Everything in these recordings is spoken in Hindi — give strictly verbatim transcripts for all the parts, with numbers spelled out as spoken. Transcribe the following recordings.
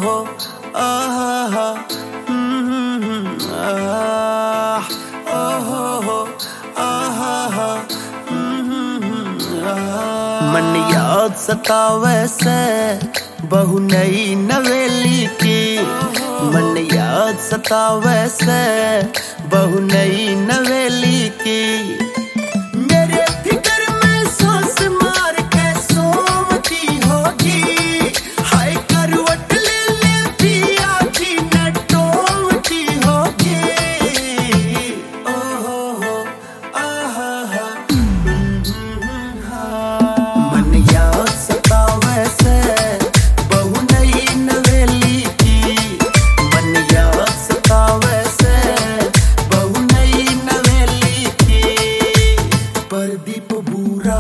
हो आहा ओ हो हो आहा मन याद सतावे से बहु नई नवेली की मन याद सतावे से बहु नई नवेली की मेरे फिक्र में सांस मार के सोवती होगी हाय करवट ले ले पिया जी न टोवती होगी ओ हो हो आहा मन याद सतावे से बहु नई नवेली की मन याद सतावे से बहु नई नवेली की प्रदीप बूरा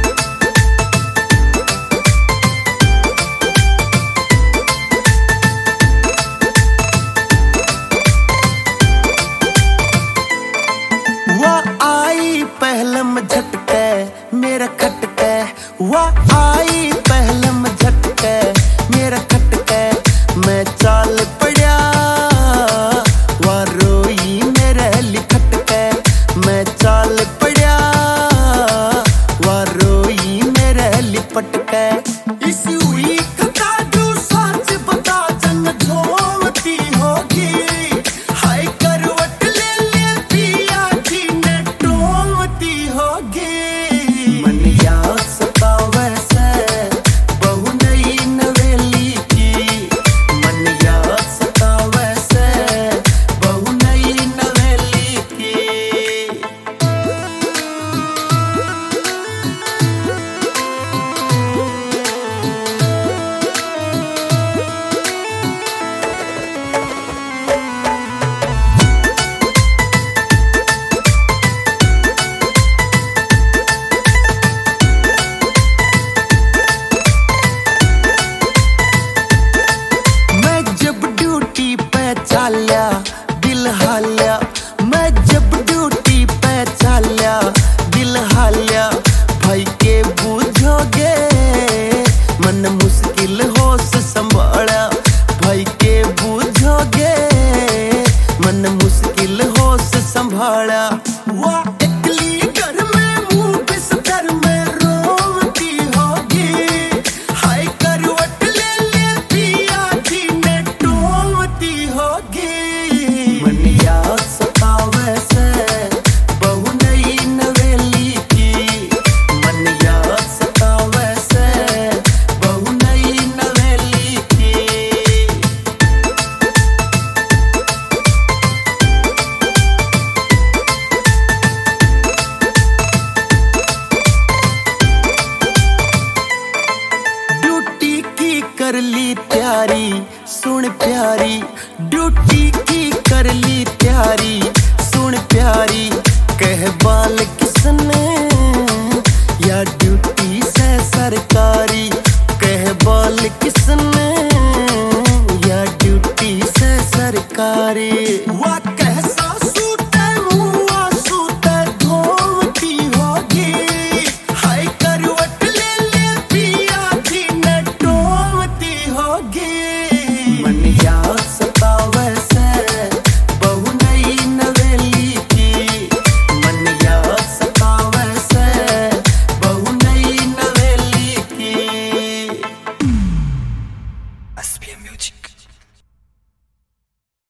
वह आई पहलम झटके मेरा खटके वह आई पहलम झटके मेरा खटके मैं चाल पड़ा वह रोई मेरे लिखटके मैं चाल पड़ा वह रोई मेरे लिपटके इस हुई कथा जो सच बता जन झोमती होगी हाय करवट ले ले पिया जी ने टोमती होगी मन याद सतावे से बहु नई नवेली की मन याद सतावे से बहु नई नवेली की मैं जब ड्यूटी पे चाल्या दिल हाल्या मैं जब ड्यूटी पे चाल्या दिल हाल्या भाई के बूझोगे मन मुश्किल हो से संभाला भाई के बूझोगे मन मुश्किल हो से संभाला वाह एकली घर में मुंह बिस्तर में रोती होगी हाय करवट ले ले पिया जी ने टोमती होगी मन याद सतावे से बहु नई नवेली की मन याद सतावे से बहु नई नवेली की ड्यूटी की कर ली तैयारी सुन प्यारी ड्यूटी की कर ली तैयारी सुन प्यारी कह बाल किसने या ड्यूटी से सरकारी कह बाल किसने या ड्यूटी से सरकारी वाह कैसा सूते मुआ सूते घूमती होगी हाय करवट ले ले पिया जी ने टोमती होगी मन याद सतावे से बहु नई नवेली की मन याद सतावे से बहु नई नवेली की एस पी एम म्यूजिक।